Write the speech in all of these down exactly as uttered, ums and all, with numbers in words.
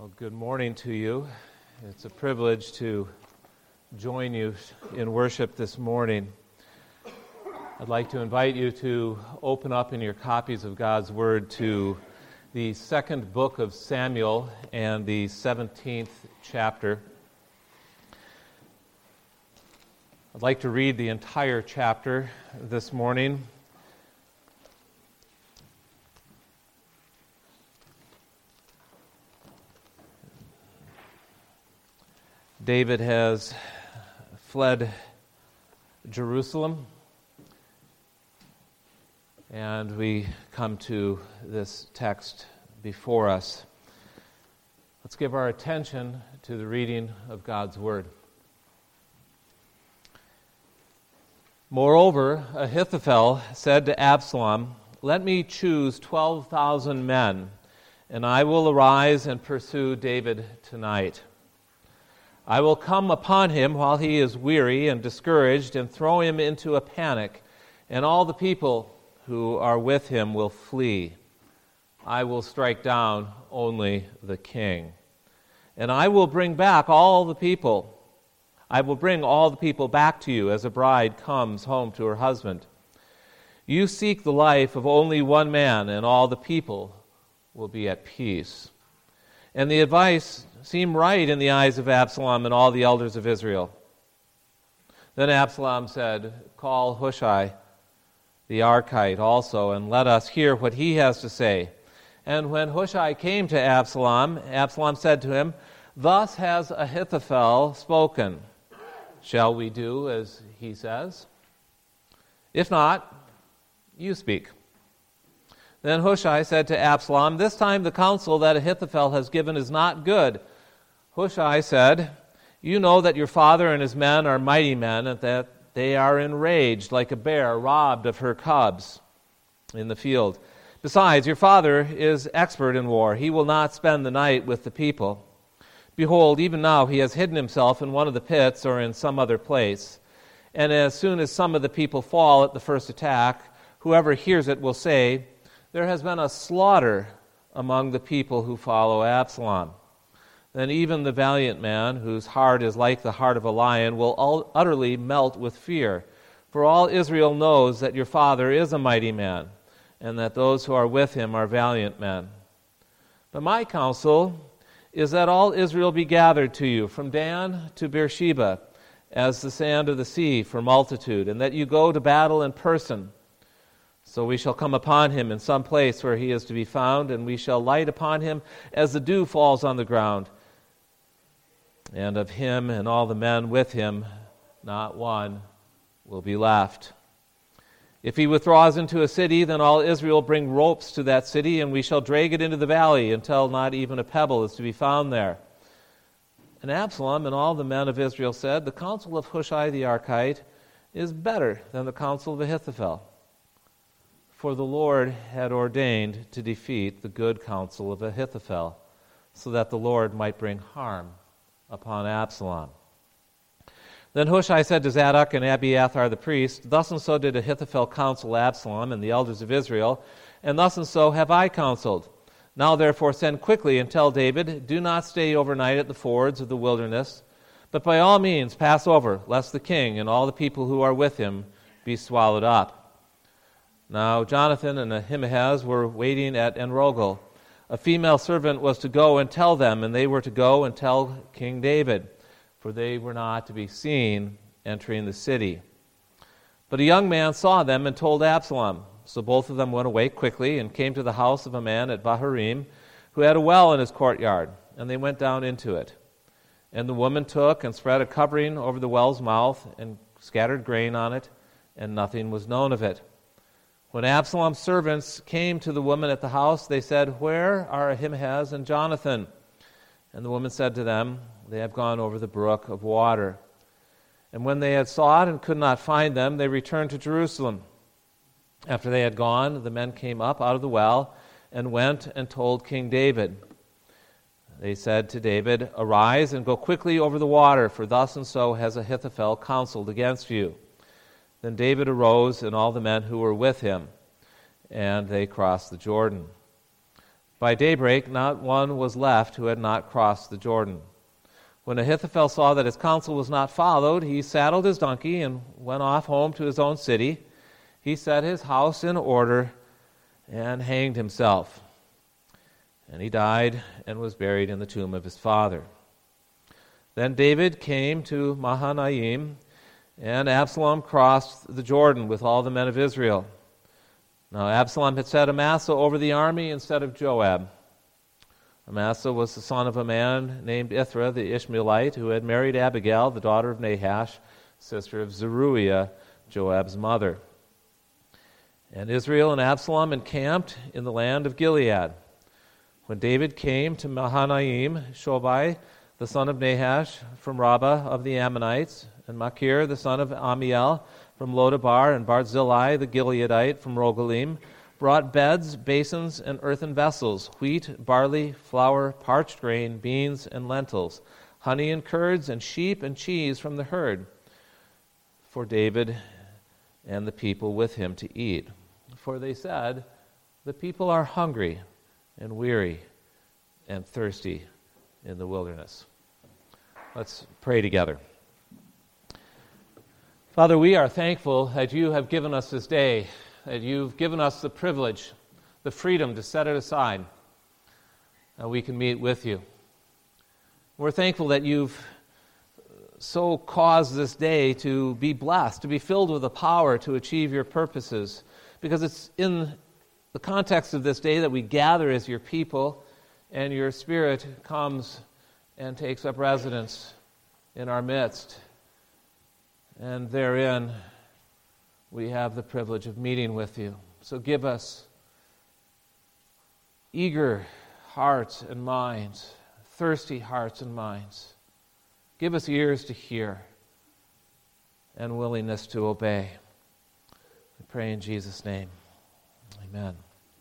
Well, good morning to you. It's a privilege to join you in worship this morning. I'd like to invite you to open up in your copies of God's Word to the second book of Samuel and the seventeenth chapter. I'd like to read the entire chapter this morning. David has fled Jerusalem, and we come to this text before us. Let's give our attention to the reading of God's Word. Moreover, Ahithophel said to Absalom, "Let me choose twelve thousand men, and I will arise and pursue David tonight. I will come upon him while he is weary and discouraged and throw him into a panic, and all the people who are with him will flee. I will strike down only the king. And I will bring back all the people. I will bring all the people back to you as a bride comes home to her husband. You seek the life of only one man, and all the people will be at peace." And the advice seemed right in the eyes of Absalom and all the elders of Israel. Then Absalom said, "Call Hushai the Archite also, and let us hear what he has to say." And when Hushai came to Absalom, Absalom said to him, "Thus has Ahithophel spoken. Shall we do as he says? If not, you speak." Then Hushai said to Absalom, "This time the counsel that Ahithophel has given is not good." Hushai said, "You know that your father and his men are mighty men, and that they are enraged like a bear robbed of her cubs in the field. Besides, your father is expert in war. He will not spend the night with the people. Behold, even now he has hidden himself in one of the pits or in some other place. And as soon as some of the people fall at the first attack, whoever hears it will say, 'There has been a slaughter among the people who follow Absalom.' Then even the valiant man, whose heart is like the heart of a lion, will utterly melt with fear. For all Israel knows that your father is a mighty man, and that those who are with him are valiant men. But my counsel is that all Israel be gathered to you, from Dan to Beersheba, as the sand of the sea for multitude, and that you go to battle in person. So we shall come upon him in some place where he is to be found, and we shall light upon him as the dew falls on the ground. And of him and all the men with him, not one will be left. If he withdraws into a city, then all Israel bring ropes to that city, and we shall drag it into the valley until not even a pebble is to be found there." And Absalom and all the men of Israel said, "The counsel of Hushai the Archite is better than the counsel of Ahithophel." For the Lord had ordained to defeat the good counsel of Ahithophel, so that the Lord might bring harm upon Absalom. Then Hushai said to Zadok and Abiathar the priest, "Thus and so did Ahithophel counsel Absalom and the elders of Israel, and thus and so have I counseled. Now therefore send quickly and tell David, 'Do not stay overnight at the fords of the wilderness, but by all means pass over, lest the king and all the people who are with him be swallowed up.'" Now Jonathan and Ahimaaz were waiting at Enrogel. A female servant was to go and tell them, and they were to go and tell King David, for they were not to be seen entering the city. But a young man saw them and told Absalom. So both of them went away quickly and came to the house of a man at Bahurim, who had a well in his courtyard, and they went down into it. And the woman took and spread a covering over the well's mouth and scattered grain on it, and nothing was known of it. When Absalom's servants came to the woman at the house, they said, "Where are Ahimaaz and Jonathan?" And the woman said to them, "They have gone over the brook of water." And when they had sought and could not find them, they returned to Jerusalem. After they had gone, the men came up out of the well and went and told King David. They said to David, "Arise and go quickly over the water, for thus and so has Ahithophel counseled against you." Then David arose and all the men who were with him, and they crossed the Jordan. By daybreak, not one was left who had not crossed the Jordan. When Ahithophel saw that his counsel was not followed, he saddled his donkey and went off home to his own city. He set his house in order and hanged himself. And he died and was buried in the tomb of his father. Then David came to Mahanaim, and Absalom crossed the Jordan with all the men of Israel. Now Absalom had set Amasa over the army instead of Joab. Amasa was the son of a man named Ithra the Ishmaelite, who had married Abigail, the daughter of Nahash, sister of Zeruiah, Joab's mother. And Israel and Absalom encamped in the land of Gilead. When David came to Mahanaim, Shobai, the son of Nahash, from Rabbah of the Ammonites, and Machir, the son of Amiel, from Lodabar, and Barzillai, the Gileadite, from Rogelim, brought beds, basins, and earthen vessels, wheat, barley, flour, parched grain, beans, and lentils, honey and curds, and sheep and cheese from the herd, for David and the people with him to eat. For they said, the people are hungry and weary and thirsty in the wilderness. Let's pray together. Father, we are thankful that you have given us this day, that you've given us the privilege, the freedom to set it aside, and we can meet with you. We're thankful that you've so caused this day to be blessed, to be filled with the power to achieve your purposes, because it's in the context of this day that we gather as your people, and your Spirit comes and takes up residence in our midst. And therein, we have the privilege of meeting with you. So give us eager hearts and minds, thirsty hearts and minds. Give us ears to hear and willingness to obey. We pray in Jesus' name. Amen.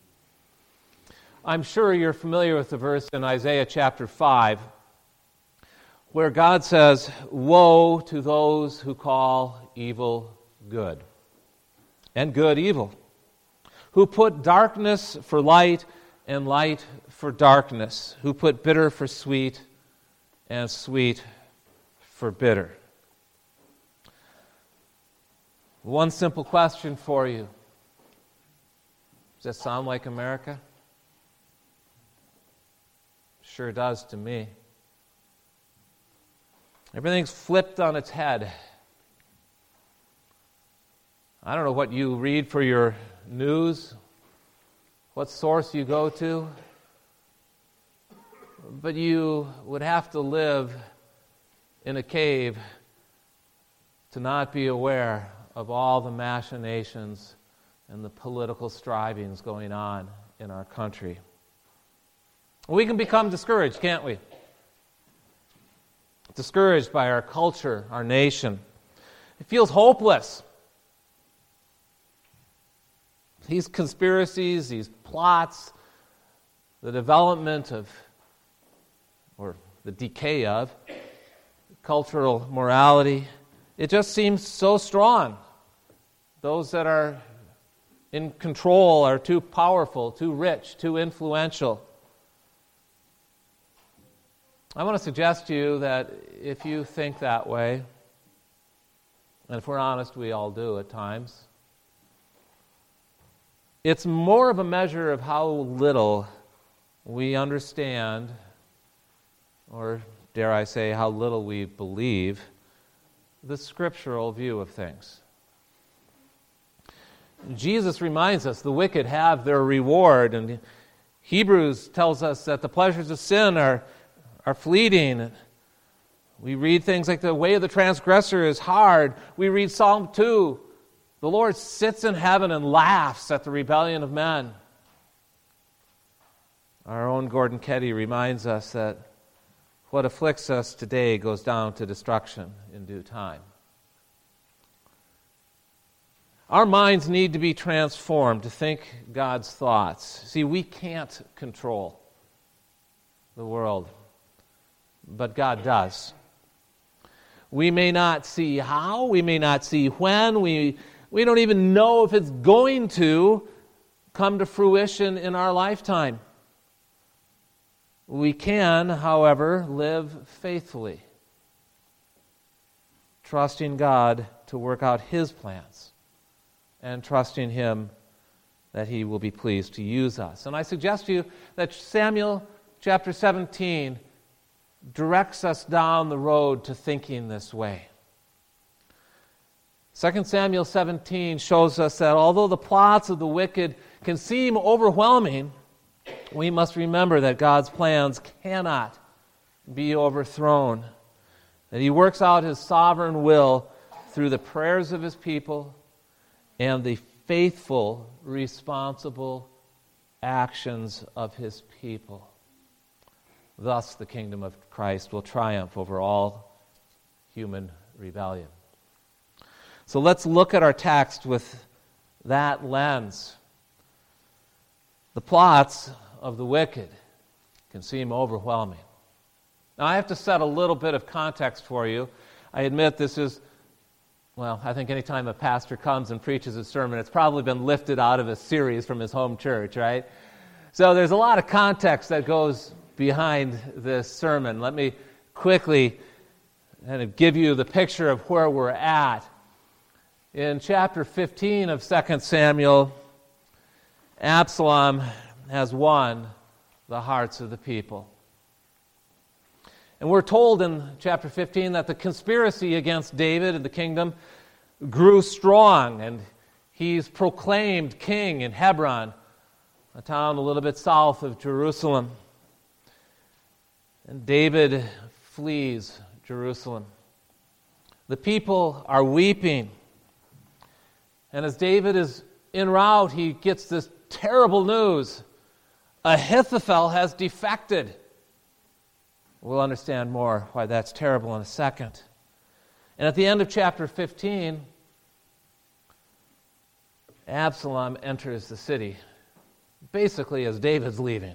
I'm sure you're familiar with the verse in Isaiah chapter five, where God says, "Woe to those who call evil good, and good evil, who put darkness for light and light for darkness, who put bitter for sweet and sweet for bitter." One simple question for you. Does that sound like America? Sure does to me. Everything's flipped on its head. I don't know what you read for your news, what source you go to, but you would have to live in a cave to not be aware of all the machinations and the political strivings going on in our country. We can become discouraged, can't we? Discouraged by our culture, our nation. It feels hopeless. These conspiracies, these plots, the development of, or the decay of, cultural morality, it just seems so strong. Those that are in control are too powerful, too rich, too influential. I want to suggest to you that if you think that way, and if we're honest, we all do at times, it's more of a measure of how little we understand, or dare I say, how little we believe, the scriptural view of things. Jesus reminds us the wicked have their reward, and Hebrews tells us that the pleasures of sin are are fleeting. We read things like the way of the transgressor is hard. We read Psalm two. The Lord sits in heaven and laughs at the rebellion of men. Our own Gordon Ketty reminds us that what afflicts us today goes down to destruction in due time. Our minds need to be transformed to think God's thoughts. See, we can't control the world, but God does. We may not see how, we may not see when, we, we don't even know if it's going to come to fruition in our lifetime. We can, however, live faithfully, trusting God to work out His plans and trusting Him that He will be pleased to use us. And I suggest to you that Samuel chapter seventeen directs us down the road to thinking this way. Second Samuel seventeen shows us that although the plots of the wicked can seem overwhelming, we must remember that God's plans cannot be overthrown, that He works out His sovereign will through the prayers of His people and the faithful, responsible actions of His people. Thus, the kingdom of Christ will triumph over all human rebellion. So let's look at our text with that lens. The plots of the wicked can seem overwhelming. Now, I have to set a little bit of context for you. I admit this is, well, I think anytime a pastor comes and preaches a sermon, it's probably been lifted out of a series from his home church, right? So there's a lot of context that goes behind this sermon. Let me quickly kind of give you the picture of where we're at. In chapter fifteen of Second Samuel, Absalom has won the hearts of the people. And we're told in chapter fifteen that the conspiracy against David and the kingdom grew strong, and he's proclaimed king in Hebron, a town a little bit south of Jerusalem. And David flees Jerusalem. The people are weeping. And as David is en route, he gets this terrible news. Ahithophel has defected. We'll understand more why that's terrible in a second. And at the end of chapter fifteen, Absalom enters the city, basically as David's leaving.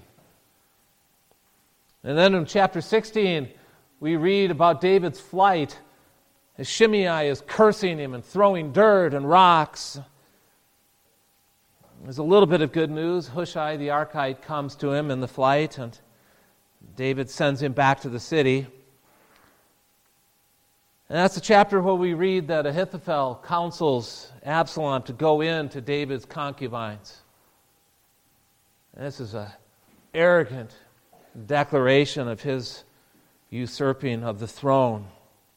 And then in chapter sixteen, we read about David's flight as Shimei is cursing him and throwing dirt and rocks. There's a little bit of good news. Hushai the Archite comes to him in the flight, and David sends him back to the city. And that's the chapter where we read that Ahithophel counsels Absalom to go in to David's concubines. And this is an arrogant declaration of his usurping of the throne.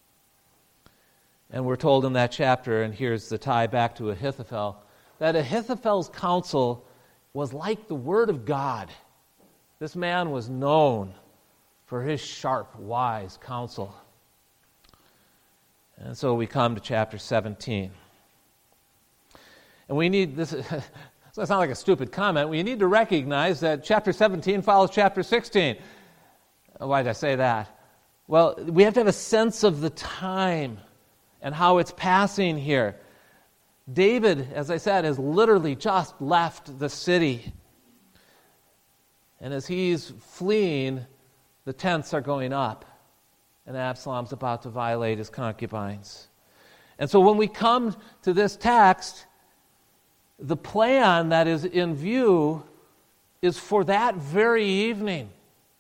And we're told in that chapter, and here's the tie back to Ahithophel, that Ahithophel's counsel was like the word of God. This man was known for his sharp, wise counsel. And so we come to chapter seventeen. And we need this, so it's not like a stupid comment, we need to recognize that chapter seventeen follows chapter sixteen. Why did I say that? Well, we have to have a sense of the time and how it's passing here. David, as I said, has literally just left the city. And as he's fleeing, the tents are going up. And Absalom's about to violate his concubines. And so when we come to this text, the plan that is in view is for that very evening.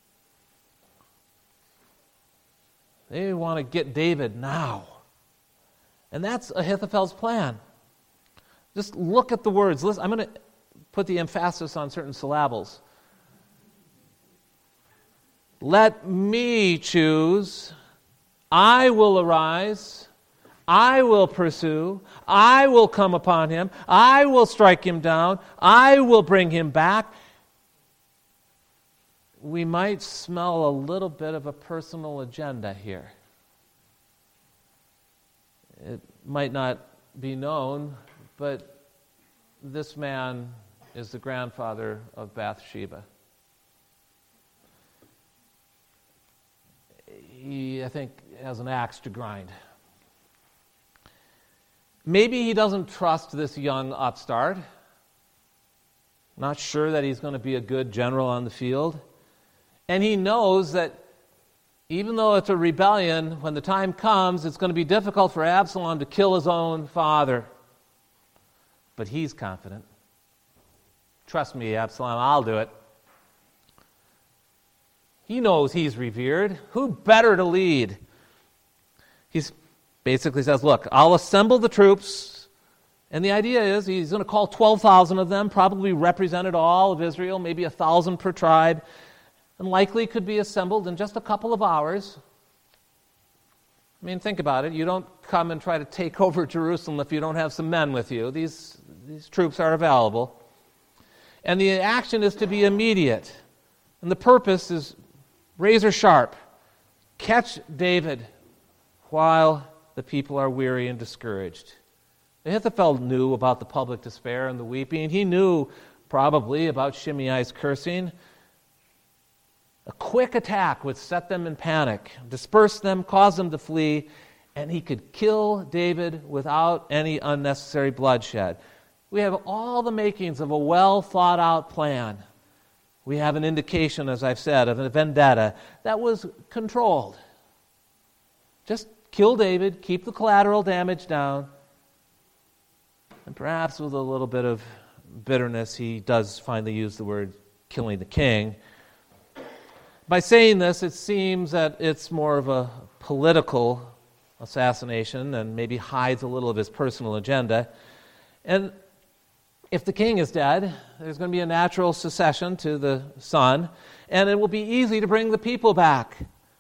They want to get David now. And that's Ahithophel's plan. Just look at the words. Listen, I'm going to put the emphasis on certain syllables. Let me choose. I will arise. I will pursue. I will come upon him. I will strike him down. I will bring him back. We might smell a little bit of a personal agenda here. It might not be known, but this man is the grandfather of Bathsheba. He, I think, has an axe to grind. Maybe he doesn't trust this young upstart. Not sure that he's going to be a good general on the field. And he knows that even though it's a rebellion, when the time comes, it's going to be difficult for Absalom to kill his own father. But he's confident. Trust me, Absalom, I'll do it. He knows he's revered. Who better to lead? He basically says, look, I'll assemble the troops. And the idea is he's going to call twelve thousand of them, probably represented all of Israel, maybe one thousand per tribe, and likely could be assembled in just a couple of hours. I mean, think about it. You don't come and try to take over Jerusalem if you don't have some men with you. These, these troops are available. And the action is to be immediate. And the purpose is razor sharp. Catch David while the people are weary and discouraged. Ahithophel knew about the public despair and the weeping. He knew probably about Shimei's cursing. A quick attack would set them in panic, disperse them, cause them to flee, and he could kill David without any unnecessary bloodshed. We have all the makings of a well-thought-out plan. We have an indication, as I've said, of a vendetta that was controlled. Just kill David, keep the collateral damage down, and perhaps with a little bit of bitterness, he does finally use the word killing the king. By saying this, it seems that it's more of a political assassination and maybe hides a little of his personal agenda. And if the king is dead, there's going to be a natural succession to the son, and it will be easy to bring the people back.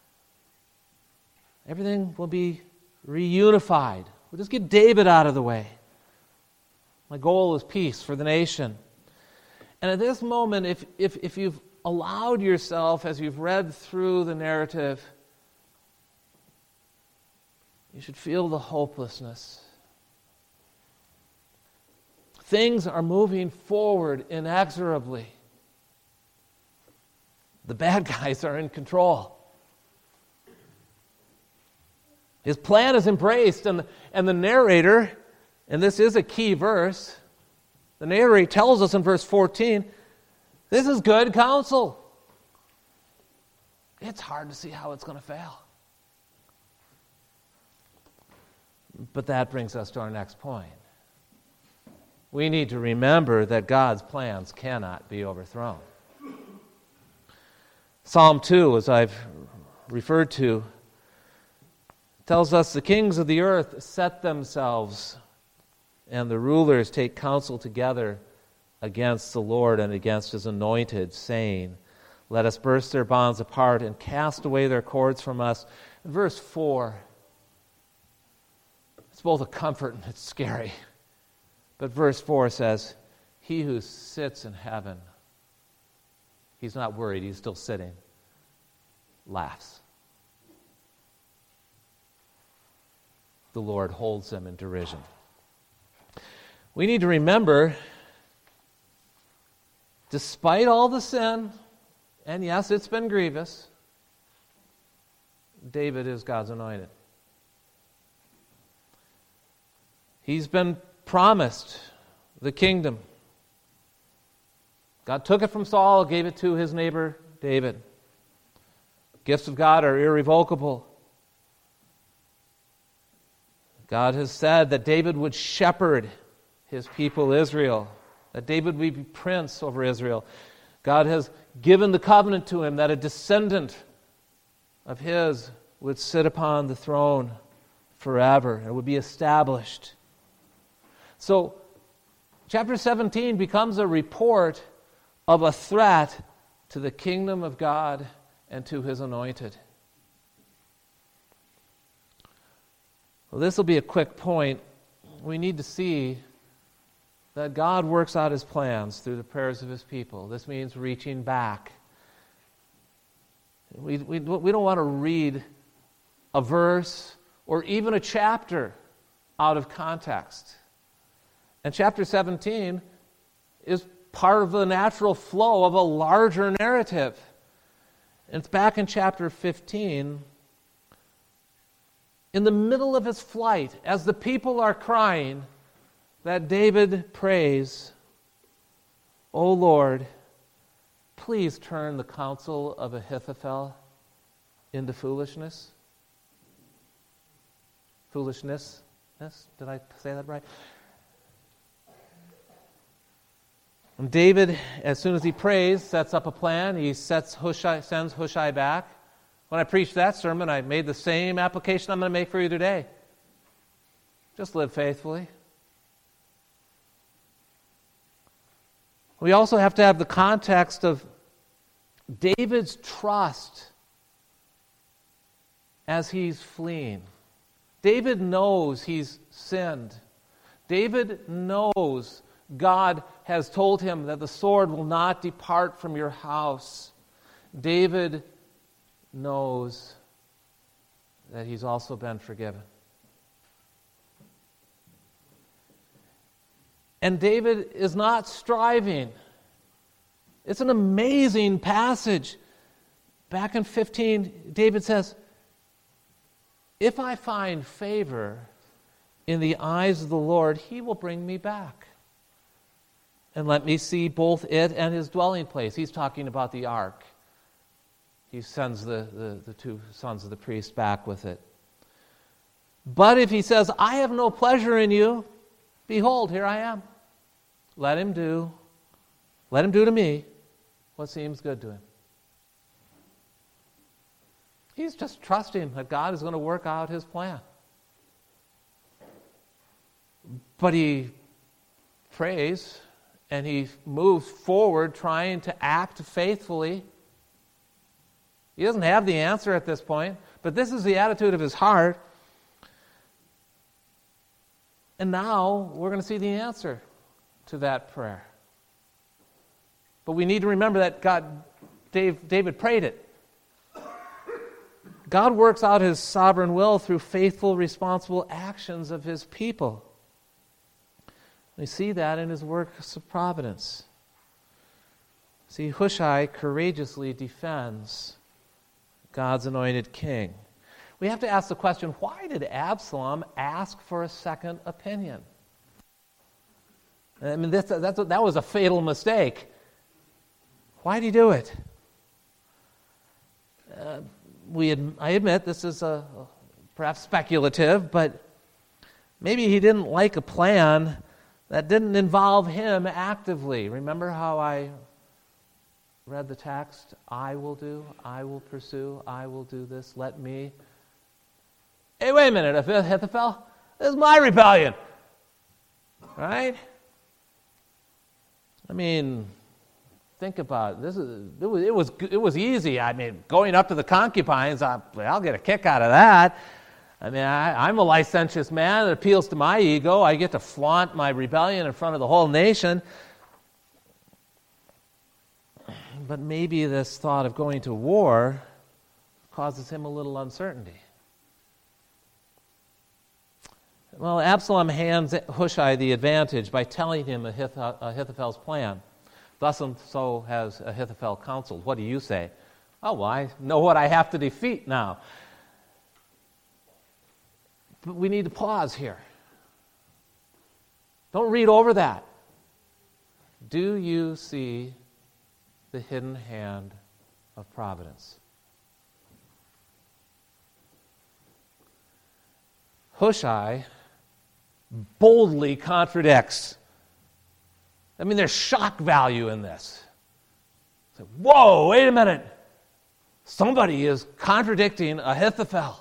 Everything will be reunified. We'll just get David out of the way. My goal is peace for the nation. And at this moment, if, if, if you've allowed yourself, as you've read through the narrative, you should feel the hopelessness. Things are moving forward inexorably. The bad guys are in control. His plan is embraced, and, and the narrator, and this is a key verse, the narrator tells us in verse fourteen, this is good counsel. It's hard to see how it's going to fail. But that brings us to our next point. We need to remember that God's plans cannot be overthrown. Psalm two, as I've referred to, tells us the kings of the earth set themselves and the rulers take counsel together against the Lord and against his anointed, saying, let us burst their bonds apart and cast away their cords from us. In verse four, it's both a comfort and it's scary. But verse four says, he who sits in heaven, he's not worried, he's still sitting, laughs. The Lord holds them in derision. We need to remember, despite all the sin, and yes, it's been grievous, David is God's anointed. He's been promised the kingdom. God took it from Saul, gave it to his neighbor David. Gifts of God are irrevocable. God has said that David would shepherd his people Israel, that David would be prince over Israel. God has given the covenant to him that a descendant of his would sit upon the throne forever and would be established. So, chapter seventeen becomes a report of a threat to the kingdom of God and to his anointed. Well, this will be a quick point. We need to see that God works out his plans through the prayers of his people. This means reaching back. We, we, we don't want to read a verse or even a chapter out of context. And chapter seventeen is part of the natural flow of a larger narrative. And it's back in chapter fifteen. In the middle of his flight, as the people are crying, that David prays, O Lord, please turn the counsel of Ahithophel into foolishness. Foolishness? Yes? Did I say that right? And David, as soon as he prays, sets up a plan. He sets Hushai, sends Hushai back. When I preached that sermon, I made the same application I'm going to make for you today. Just live faithfully. We also have to have the context of David's trust as he's fleeing. David knows he's sinned. David knows God has told him that the sword will not depart from your house. David knows that he's also been forgiven. And David is not striving. It's an amazing passage. Back in fifteen, David says, if I find favor in the eyes of the Lord, he will bring me back and let me see both it and his dwelling place. He's talking about the ark. He sends the, the, the two sons of the priest back with it. But if he says, I have no pleasure in you, behold, here I am. Let him do, let him do to me what seems good to him. He's just trusting that God is going to work out his plan. But he prays and he moves forward trying to act faithfully. He doesn't have the answer at this point, but this is the attitude of his heart. And now we're going to see the answer to that prayer. But we need to remember that God, Dave, David prayed it. God works out his sovereign will through faithful, responsible actions of his people. We see that in his works of providence. See, Hushai courageously defends God's anointed king. We have to ask the question, why did Absalom ask for a second opinion? I mean, this, that's, that was a fatal mistake. Why did he do it? Uh, we, I admit this is a, perhaps speculative, but maybe he didn't like a plan that didn't involve him actively. Remember how I read the text? I will do, I will pursue, I will do this, let me. Hey, wait a minute, Ahithophel, this is my rebellion. Right? I mean, think about it. This is it was it was it was easy. I mean, going up to the concubines, I, I'll get a kick out of that. I mean, I, I'm a licentious man. It appeals to my ego. I get to flaunt my rebellion in front of the whole nation. But maybe this thought of going to war causes him a little uncertainty. Well, Absalom hands Hushai the advantage by telling him Ahithophel's plan. Thus and so has Ahithophel counseled. What do you say? Oh, well, I know what I have to defeat now. But we need to pause here. Don't read over that. Do you see the hidden hand of providence? Hushai boldly contradicts. I mean, there's shock value in this. It's like, whoa, wait a minute. Somebody is contradicting Ahithophel.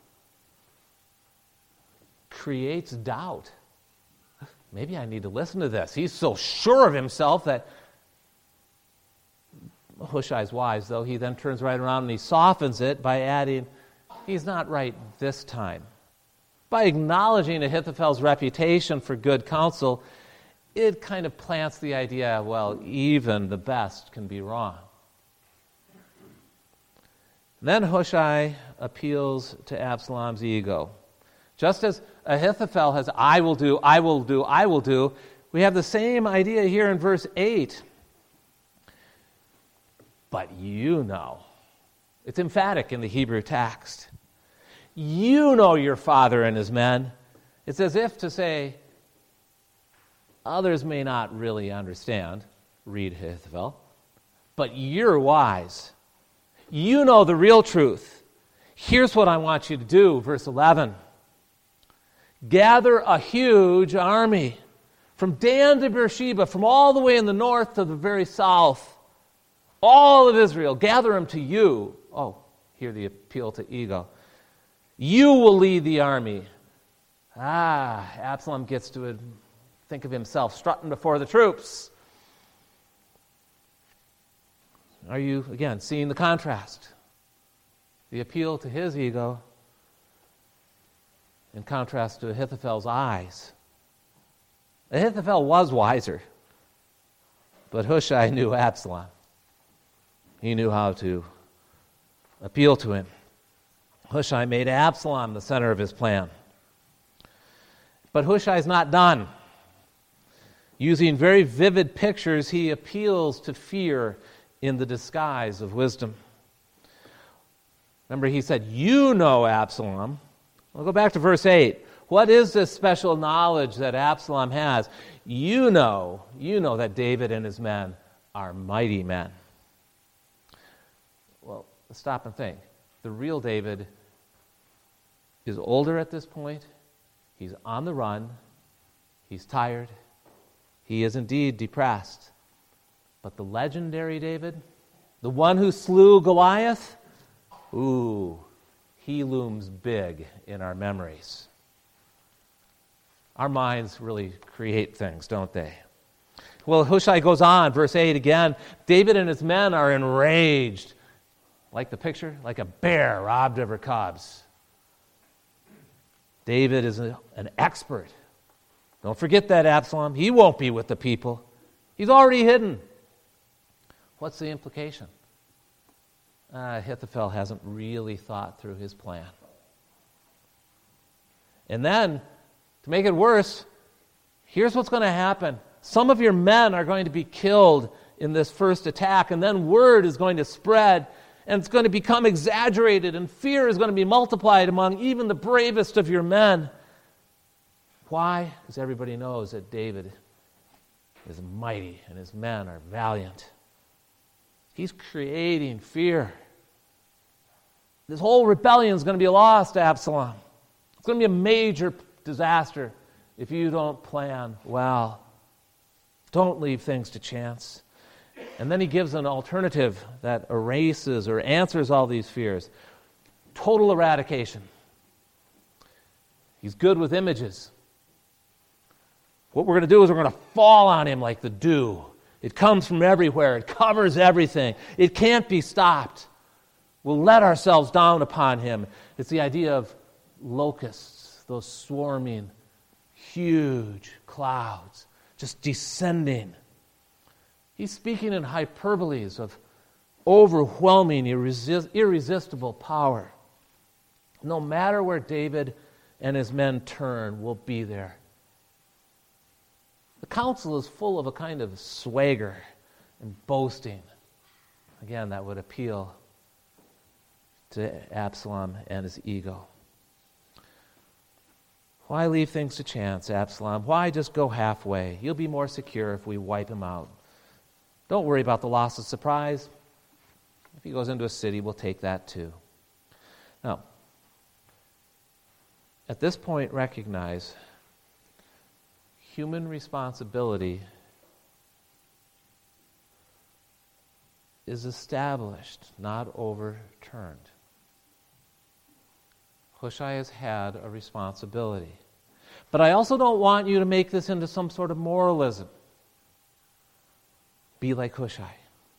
Creates doubt. Maybe I need to listen to this. He's so sure of himself that Hushai's wise, though. He then turns right around and he softens it by adding, he's not right this time. By acknowledging Ahithophel's reputation for good counsel, it kind of plants the idea, well, even the best can be wrong. Then Hushai appeals to Absalom's ego. Just as Ahithophel has, I will do, I will do, I will do, we have the same idea here in verse eight. But you know. It's emphatic in the Hebrew text. You know your father and his men. It's as if to say, others may not really understand, read Ahithophel, but you're wise. You know the real truth. Here's what I want you to do, verse eleven. Gather a huge army, From Dan to Beersheba, from all the way in the north to the very south, all of Israel, gather them to you. Oh, hear the appeal to ego. You will lead the army. Ah, Absalom gets to think of himself strutting before the troops. Are you, again, seeing the contrast? The appeal to his ego in contrast to Ahithophel's eyes. Ahithophel was wiser, but Hushai knew Absalom. He knew how to appeal to him. Hushai made Absalom the center of his plan. But Hushai's not done. Using very vivid pictures, he appeals to fear in the disguise of wisdom. Remember, he said, you know Absalom. We'll go back to verse eight. What is this special knowledge that Absalom has? You know, you know that David and his men are mighty men. Well, let's stop and think. The real David is older at this point. He's on the run. He's tired. He is indeed depressed. But the legendary David, the one who slew Goliath, ooh, he looms big in our memories. Our minds really create things, don't they? Well, Hushai goes on, verse eight again. David and his men are enraged. Like the picture? Like a bear robbed of her cubs. David is a, an expert. Don't forget that, Absalom. He won't be with the people. He's already hidden. What's the implication? Uh, Ahithophel hasn't really thought through his plan. And then, to make it worse, here's what's going to happen. Some of your men are going to be killed in this first attack, and then word is going to spread, and it's going to become exaggerated, and fear is going to be multiplied among even the bravest of your men. Why? Because everybody knows that David is mighty, and his men are valiant. He's creating fear. This whole rebellion is going to be lost, Absalom. It's going to be a major disaster if you don't plan well. Don't leave things to chance. And then he gives an alternative that erases or answers all these fears. Total eradication. He's good with images. What we're going to do is we're going to fall on him like the dew. It comes from everywhere. It covers everything. It can't be stopped. We'll let ourselves down upon him. It's the idea of locusts, those swarming, huge clouds, just descending. He's speaking in hyperboles of overwhelming, irresist- irresistible power. No matter where David and his men turn, we'll be there. The council is full of a kind of swagger and boasting. Again, that would appeal to Absalom and his ego. Why leave things to chance, Absalom? Why just go halfway? You'll be more secure if we wipe him out. Don't worry about the loss of surprise. If he goes into a city, we'll take that too. Now, at this point, recognize human responsibility is established, not overturned. Hushai has had a responsibility. But I also don't want you to make this into some sort of moralism. Be like Hushai.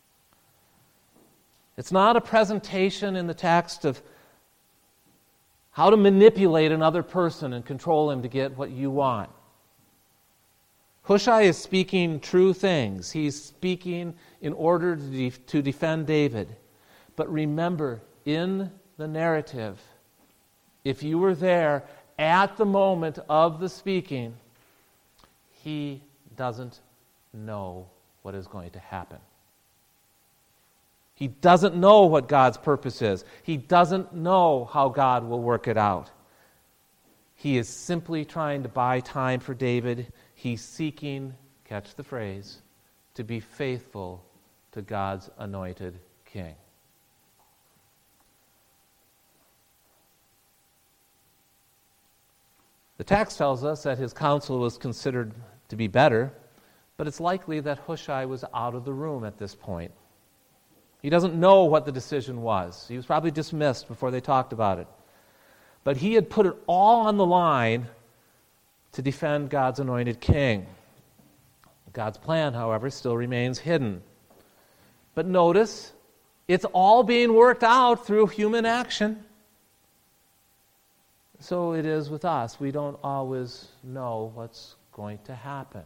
It's not a presentation in the text of how to manipulate another person and control him to get what you want. Hushai is speaking true things. He's speaking in order to, de- to defend David. But remember, in the narrative, if you were there at the moment of the speaking, he doesn't know what is going to happen. He doesn't know what God's purpose is. He doesn't know how God will work it out. He is simply trying to buy time for David. He's seeking, catch the phrase, to be faithful to God's anointed king. The text tells us that his counsel was considered to be better, but it's likely that Hushai was out of the room at this point. He doesn't know what the decision was. He was probably dismissed before they talked about it. But he had put it all on the line to defend God's anointed king. God's plan, however, still remains hidden. But notice, it's all being worked out through human action. So it is with us. We don't always know what's going to happen.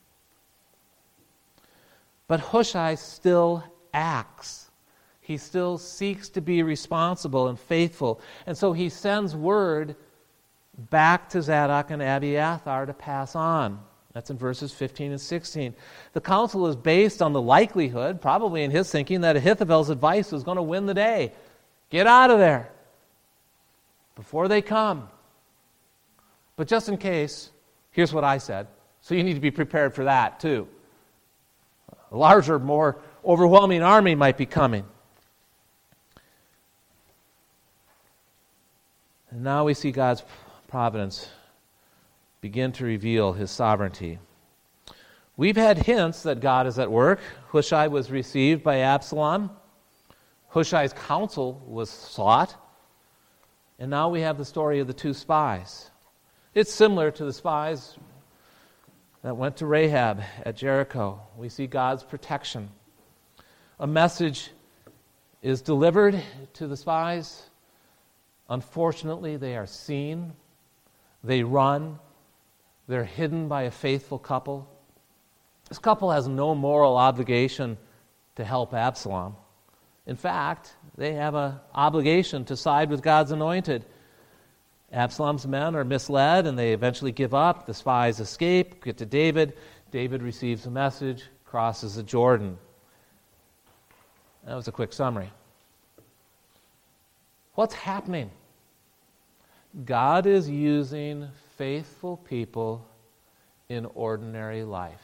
But Hushai still acts. He still seeks to be responsible and faithful. And so he sends word back to Zadok and Abiathar to pass on. That's in verses fifteen and sixteen. The counsel is based on the likelihood, probably in his thinking, that Ahithophel's advice was going to win the day. Get out of there before they come. But just in case, here's what I said. So you need to be prepared for that too. A larger, more overwhelming army might be coming. And now we see God's providence begin to reveal his sovereignty. We've had hints that God is at work. Hushai was received by Absalom. Hushai's counsel was sought. And now we have the story of the two spies. It's similar to the spies that went to Rahab at Jericho. We see God's protection. A message is delivered to the spies. Unfortunately, they are seen. They run. They're hidden by a faithful couple. This couple has no moral obligation to help Absalom. In fact, they have an obligation to side with God's anointed. Absalom's men are misled and they eventually give up. The spies escape, get to David. David receives a message, crosses the Jordan. That was a quick summary. What's happening? God is using faithful people in ordinary life.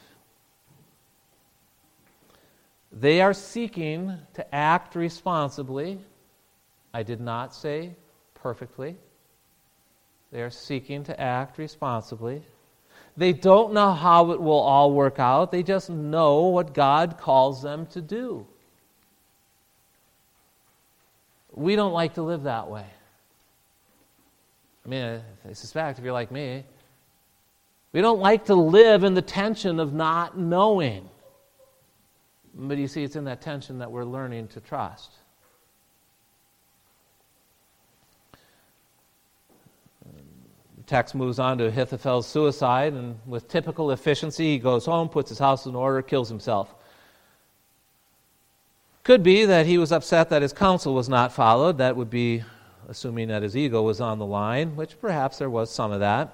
They are seeking to act responsibly. I did not say perfectly. They are seeking to act responsibly. They don't know how it will all work out. They just know what God calls them to do. We don't like to live that way. I mean, I suspect if you're like me, we don't like to live in the tension of not knowing. But you see, it's in that tension that we're learning to trust. The text moves on to Ahithophel's suicide, and with typical efficiency, he goes home, puts his house in order, kills himself. Could be that he was upset that his counsel was not followed. That would be assuming that his ego was on the line, which perhaps there was some of that.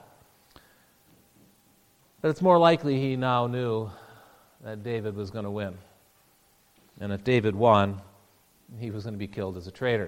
But it's more likely he now knew that David was going to win. And if David won, he was going to be killed as a traitor.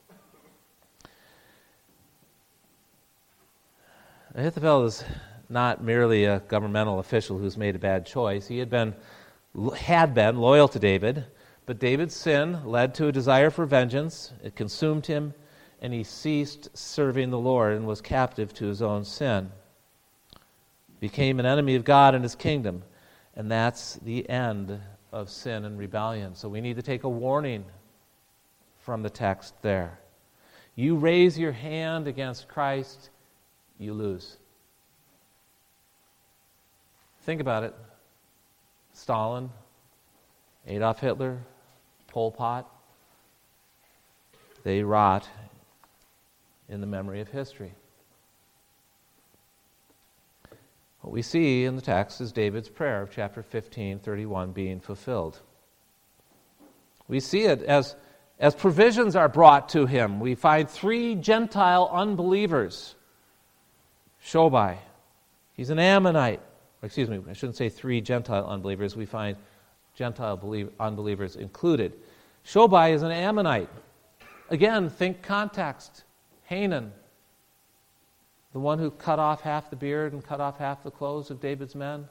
Ahithophel is not merely a governmental official who's made a bad choice. He had been, had been loyal to David, but David's sin led to a desire for vengeance. It consumed him, and he ceased serving the Lord and was captive to his own sin. Became an enemy of God and his kingdom, and that's the end of sin and rebellion. So we need to take a warning from the text there. You raise your hand against Christ, you lose. Think about it. Stalin, Adolf Hitler, Pol Pot, they rot in the memory of history. What we see in the text is David's prayer of chapter fifteen, thirty-one being fulfilled. We see it as, as provisions are brought to him. We find three Gentile unbelievers. Shobai, he's an Ammonite. Excuse me, I shouldn't say three Gentile unbelievers. We find Gentile believe, unbelievers included. Shobai is an Ammonite. Again, think context. Hanan, the one who cut off half the beard and cut off half the clothes of David's men.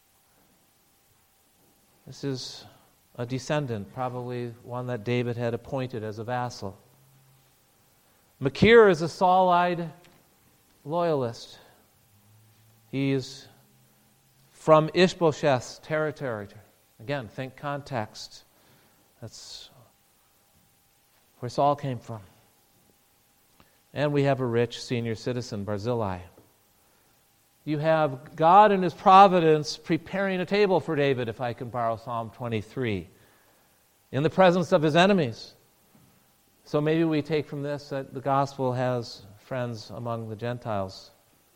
This is a descendant, probably one that David had appointed as a vassal. Machir is a Saulite loyalist. He is from Ishbosheth's territory. Again, think context. That's where Saul came from. And we have a rich senior citizen, Barzillai. You have God in His providence preparing a table for David, if I can borrow Psalm twenty-three, in the presence of his enemies. So maybe we take from this that the gospel has friends among the Gentiles.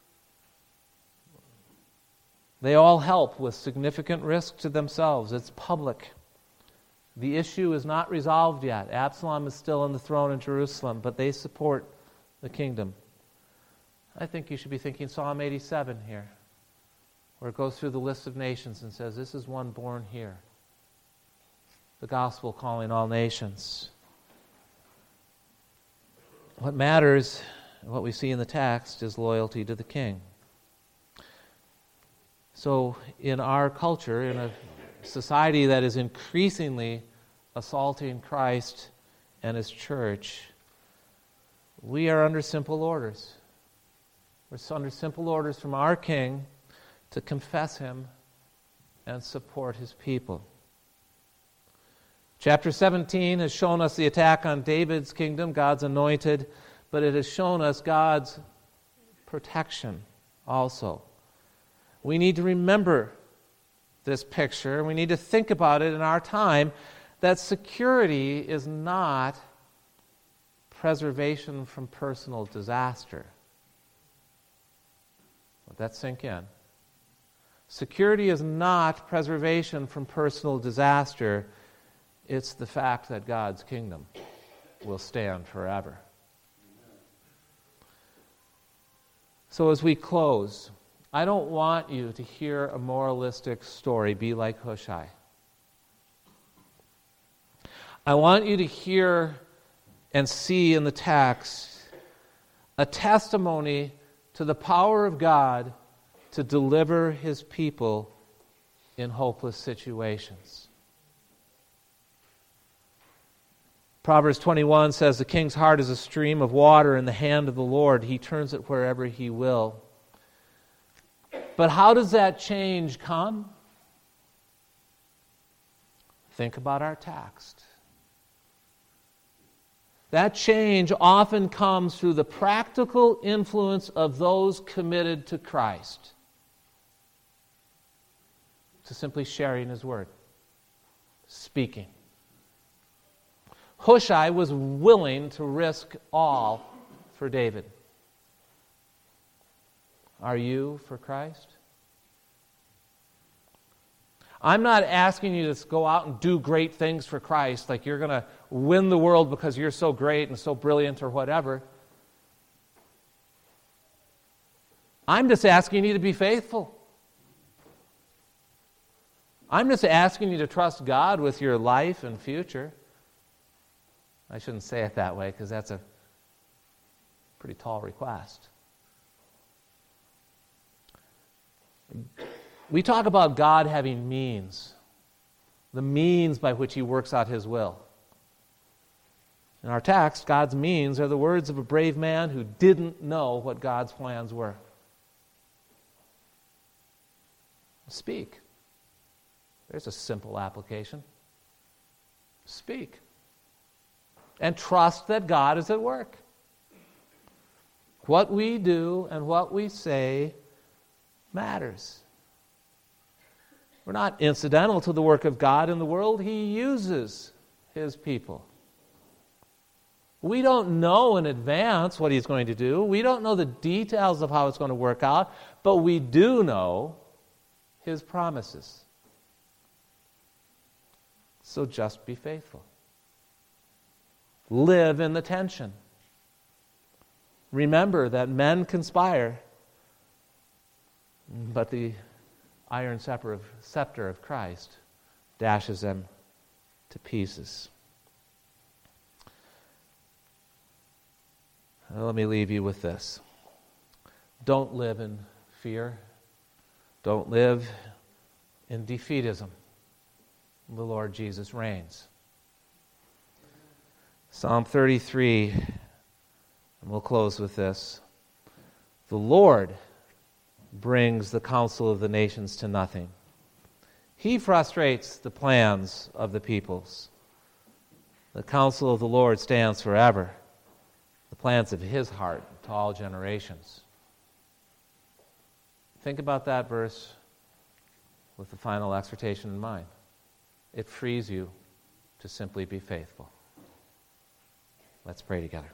They all help with significant risk to themselves. It's public. The issue is not resolved yet. Absalom is still on the throne in Jerusalem, but they support the kingdom. I think you should be thinking Psalm eighty-seven here, where it goes through the list of nations and says, this is one born here. The gospel calling all nations. What matters, what we see in the text, is loyalty to the king. So in our culture, in a society that is increasingly assaulting Christ and His church, we are under simple orders. We're under simple orders from our King to confess Him and support His people. Chapter seventeen has shown us the attack on David's kingdom, God's anointed, but it has shown us God's protection also. We need to remember this picture, and we need to think about it in our time, that security is not preservation from personal disaster. Let that sink in. Security is not preservation from personal disaster. It's the fact that God's kingdom will stand forever. So as we close, I don't want you to hear a moralistic story be like Hushai. I want you to hear and see in the text a testimony to the power of God to deliver His people in hopeless situations. Proverbs twenty-one says, the king's heart is a stream of water in the hand of the Lord. He turns it wherever He will. But how does that change come? Think about our text. That change often comes through the practical influence of those committed to Christ, to simply sharing His word, speaking. Hushai was willing to risk all for David. Are you for Christ? I'm not asking you to go out and do great things for Christ, like you're going to win the world because you're so great and so brilliant or whatever. I'm just asking you to be faithful. I'm just asking you to trust God with your life and future. I shouldn't say it that way because that's a pretty tall request. We talk about God having means, the means by which He works out His will. In our text, God's means are the words of a brave man who didn't know what God's plans were. Speak. There's a simple application. Speak. And trust that God is at work. What we do and what we say matters. We're not incidental to the work of God in the world. He uses His people. We don't know in advance what He's going to do. We don't know the details of how it's going to work out, but we do know His promises. So just be faithful. Live in the tension. Remember that men conspire, but the iron scepter of, scepter of Christ dashes them to pieces. Now, let me leave you with this. Don't live in fear. Don't live in defeatism. The Lord Jesus reigns. Psalm thirty-three, and we'll close with this. The Lord brings the counsel of the nations to nothing. He frustrates the plans of the peoples. The counsel of the Lord stands forever, the plans of his heart to all generations. Think about that verse with the final exhortation in mind. It frees you to simply be faithful. Let's pray together.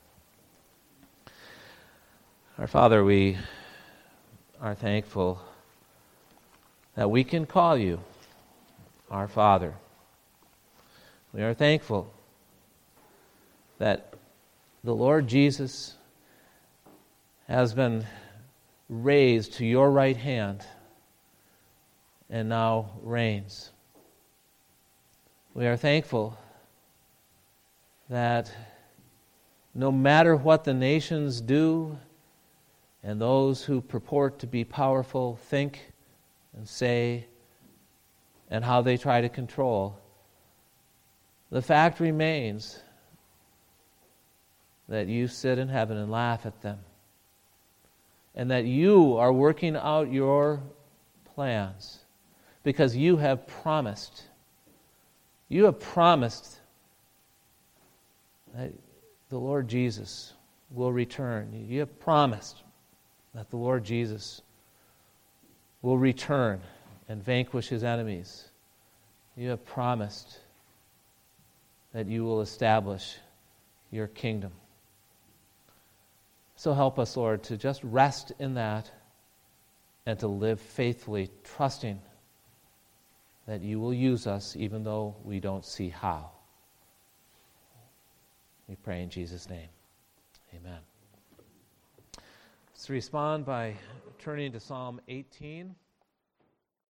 Our Father, we are thankful that we can call you our Father. We are thankful that the Lord Jesus has been raised to your right hand and now reigns. We are thankful that no matter what the nations do and those who purport to be powerful think and say and how they try to control, the fact remains that you sit in heaven and laugh at them, and that you are working out your plans because you have promised. You have promised that the Lord Jesus will return. You have promised that the Lord Jesus will return and vanquish his enemies. You have promised that you will establish your kingdom. So help us, Lord, to just rest in that and to live faithfully, trusting that you will use us even though we don't see how. We pray in Jesus' name. Amen. Let's respond by turning to Psalm eighteen.